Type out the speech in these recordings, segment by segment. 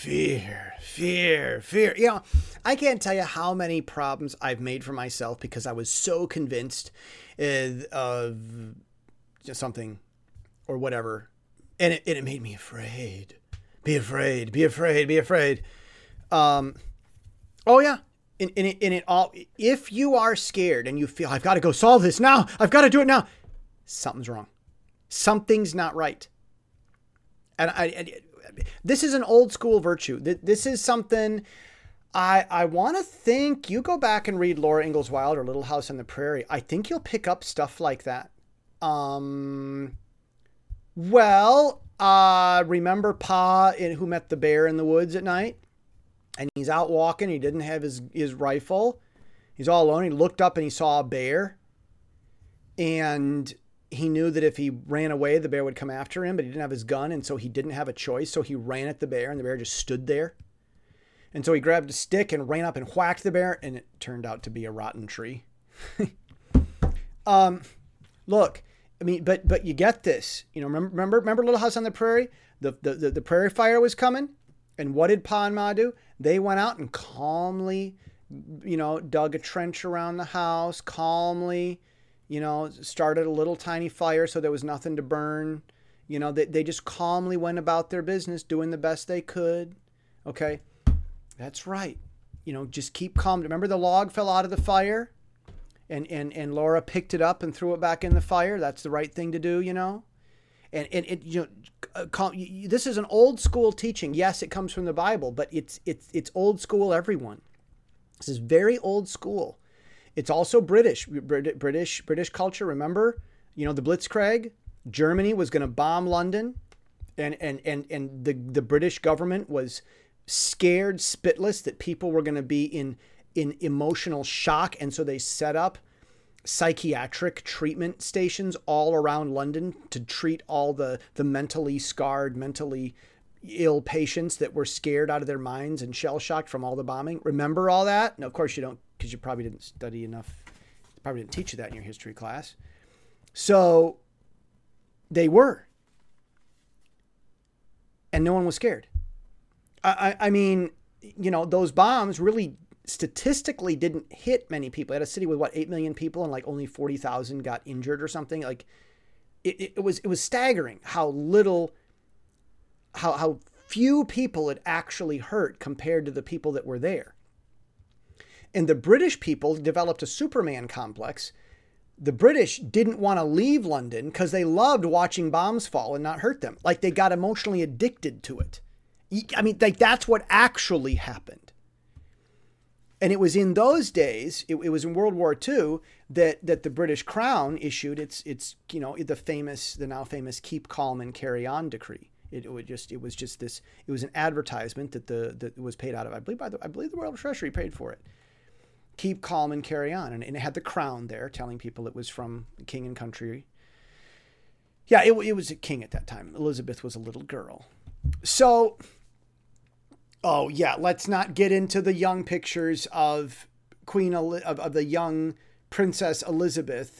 fear, fear, fear. You know, I can't tell you how many problems I've made for myself because I was so convinced of something or whatever. And it made me afraid. Be afraid, be afraid, be afraid. Oh yeah. In it all, if you are scared and you feel, I've got to go solve this now, I've got to do it now, something's wrong. Something's not right. And this is an old school virtue. This is something I want to think. You go back and read Laura Ingalls Wilder, Little House on the Prairie. I think you'll pick up stuff like that. Remember Pa who met the bear in the woods at night? And he's out walking. He didn't have his rifle. He's all alone. He looked up and he saw a bear. And he knew that if he ran away, the bear would come after him, but he didn't have his gun. And so he didn't have a choice. So he ran at the bear and the bear just stood there. And so he grabbed a stick and ran up and whacked the bear. And it turned out to be a rotten tree. Look, I mean, but you get this, you know, remember Little House on the Prairie? The prairie fire was coming. And what did Pa and Ma do? They went out and calmly, you know, dug a trench around the house, calmly, you know, started a little tiny fire so there was nothing to burn. You know, they just calmly went about their business, doing the best they could. Okay. That's right. You know, just keep calm. Remember the log fell out of the fire and Laura picked it up and threw it back in the fire. That's the right thing to do, you know? And it, you know, this is an old school teaching. Yes, it comes from the Bible, but it's old school, everyone. This is very old school. It's also British culture. Remember, you know, the Blitzkrieg, Germany was going to bomb London and the British government was scared spitless that people were going to be in emotional shock. And so they set up psychiatric treatment stations all around London to treat all the mentally scarred, mentally ill patients that were scared out of their minds and shell shocked from all the bombing. Remember all that? No, of course you don't, because you probably didn't study enough. Probably didn't teach you that in your history class. So they were. And no one was scared. I mean, you know, those bombs really statistically didn't hit many people. They had a city with 8 million people and like only 40,000 got injured or something. Like it was staggering how few people it actually hurt compared to the people that were there. And the British people developed a Superman complex. The British didn't want to leave London because they loved watching bombs fall and not hurt them. Like they got emotionally addicted to it. I mean, like that's what actually happened. And it was in those days, it was in World War II that the British Crown issued its you know, the now famous Keep Calm and Carry On decree. It was an advertisement that was paid out of, I believe the Royal Treasury paid for it. Keep calm and carry on. And it had the crown there telling people it was from king and country. Yeah, it was a king at that time. Elizabeth was a little girl. So, oh yeah, let's not get into the young pictures of of the young Princess Elizabeth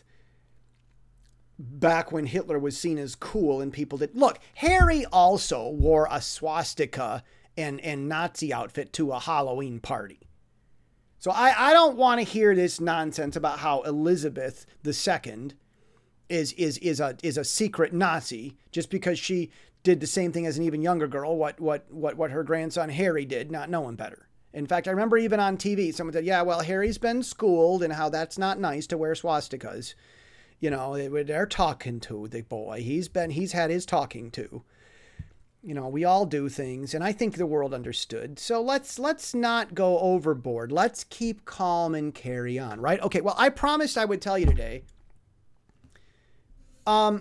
back when Hitler was seen as cool and people did. Look, Harry also wore a swastika and Nazi outfit to a Halloween party. So I don't want to hear this nonsense about how Elizabeth II is a secret Nazi just because she did the same thing as an even younger girl, what her grandson Harry did, not knowing better. In fact, I remember even on TV, someone said, yeah, well, Harry's been schooled and how that's not nice to wear swastikas. You know, they're talking to the boy. He's had his talking to. You know, we all do things, and I think the world understood. So let's not go overboard. Let's keep calm and carry on, right? Okay, well, I promised I would tell you today. No,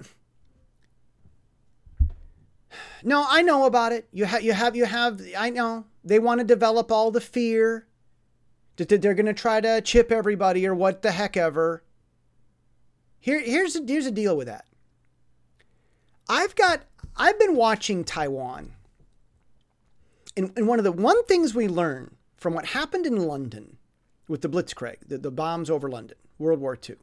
I know about it. You have, I know. They want to develop all the fear that they're going to try to chip everybody or what the heck ever. Here's the deal with that. I've been watching Taiwan. And one things we learn from what happened in London with the Blitzkrieg, the bombs over London, World War II,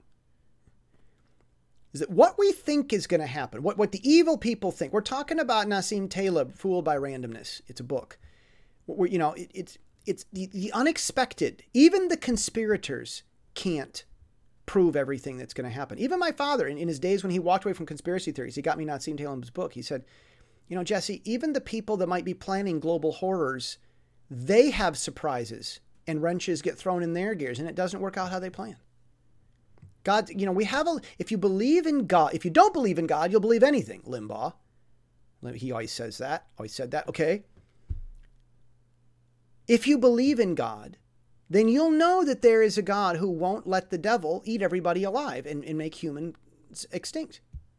is that what we think is going to happen, what the evil people think. We're talking about Nassim Taleb, Fooled by Randomness. It's a book. It's the unexpected. Even the conspirators can't prove everything that's going to happen. Even my father, in his days when he walked away from conspiracy theories, he got me Nassim Taleb's book. He said, Jesse, even the people that might be planning global horrors, they have surprises and wrenches get thrown in their gears, and it doesn't work out how they plan. God, if you believe in God, if you don't believe in God, you'll believe anything, Limbaugh. He always said that. Okay. If you believe in God, then you'll know that there is a God who won't let the devil eat everybody alive and make humans extinct.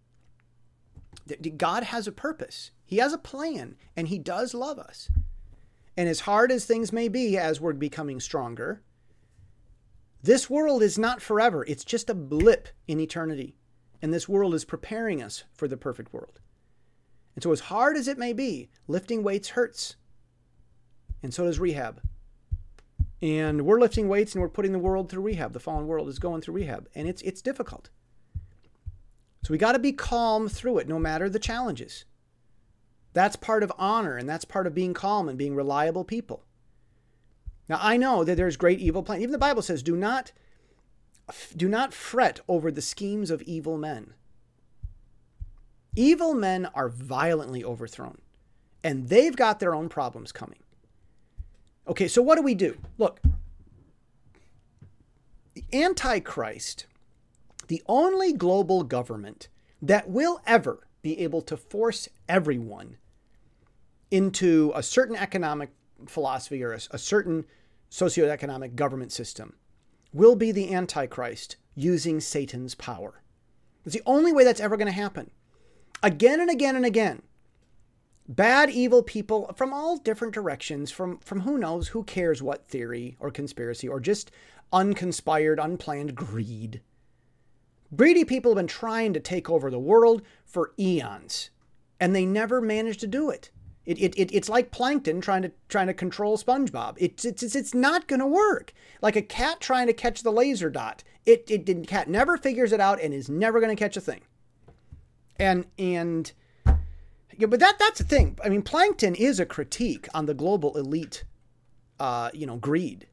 God has a purpose. He has a plan, and he does love us. And as hard as things may be as we're becoming stronger, this world is not forever. It's just a blip in eternity. And this world is preparing us for the perfect world. And so as hard as it may be, lifting weights hurts. And so does rehab. And we're lifting weights and we're putting the world through rehab. The fallen world is going through rehab. And it's difficult. So we got to be calm through it, no matter the challenges. That's part of honor, and that's part of being calm and being reliable people. Now, I know that there's great evil plans. Even the Bible says, do not fret over the schemes of evil men. Evil men are violently overthrown, and they've got their own problems coming. Okay, so what do we do? Look, the Antichrist, the only global government that will ever be able to force everyone into a certain economic philosophy or a certain socioeconomic government system will be the Antichrist using Satan's power. It's the only way that's ever going to happen. Again and again and again, bad, evil people from all different directions, from who knows, who cares what theory or conspiracy or just unconspired, unplanned greed. Greedy people have been trying to take over the world for eons, and they never managed to do it. It's like Plankton trying to control SpongeBob. It's not going to work. Like a cat trying to catch the laser dot. Cat never figures it out and is never going to catch a thing. And yeah, but that's the thing. I mean, Plankton is a critique on the global elite, greed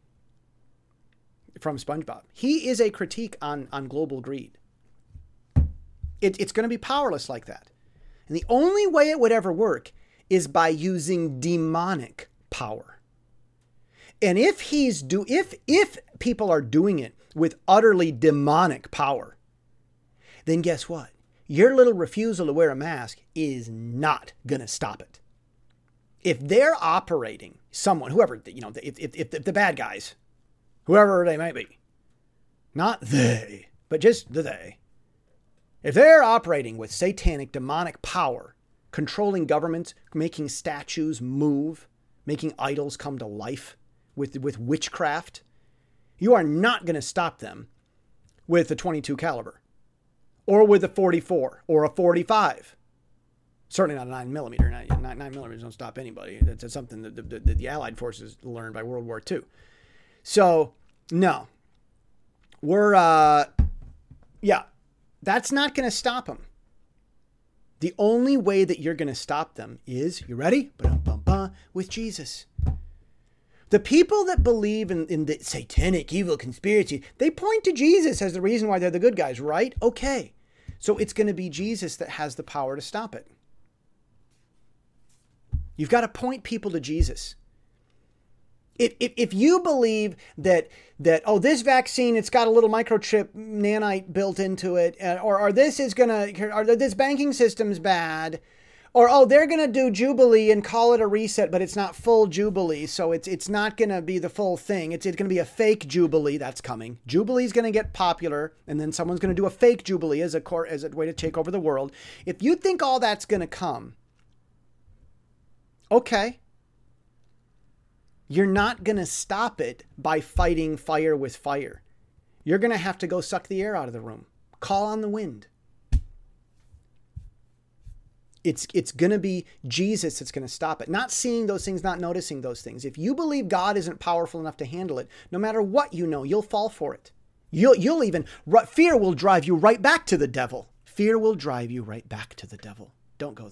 from SpongeBob. He is a critique on global greed. It's going to be powerless like that. And the only way it would ever work is by using demonic power. And if people are doing it with utterly demonic power, then guess what? Your little refusal to wear a mask is not going to stop it. If they're operating whoever, if the bad guys, whoever they might be, not they, but just the they, if they're operating with satanic, demonic power, controlling governments, making statues move, making idols come to life with witchcraft, you are not going to stop them with a .22 caliber or with a .44 or a .45. Certainly not a 9mm. 9 millimeters don't stop anybody. That's something that the Allied forces learned by World War II. So, no. That's not going to stop them. The only way that you're going to stop them is, you ready? With Jesus. The people that believe in the satanic evil conspiracy, they point to Jesus as the reason why they're the good guys, right? Okay. So it's going to be Jesus that has the power to stop it. You've got to point people to Jesus. If you believe that this vaccine, it's got a little microchip nanite built into it, or this banking system's bad, or they're gonna do Jubilee and call it a reset, but it's not full Jubilee, so it's not gonna be the full thing. It's gonna be a fake Jubilee that's coming. Jubilee's gonna get popular, and then someone's gonna do a fake Jubilee as a way to take over the world. If you think all that's gonna come, okay. You're not going to stop it by fighting fire with fire. You're going to have to go suck the air out of the room. Call on the wind. It's going to be Jesus that's going to stop it. Not seeing those things, not noticing those things. If you believe God isn't powerful enough to handle it, no matter what you know, you'll fall for it. Fear will drive you right back to the devil. Fear will drive you right back to the devil. Don't go there.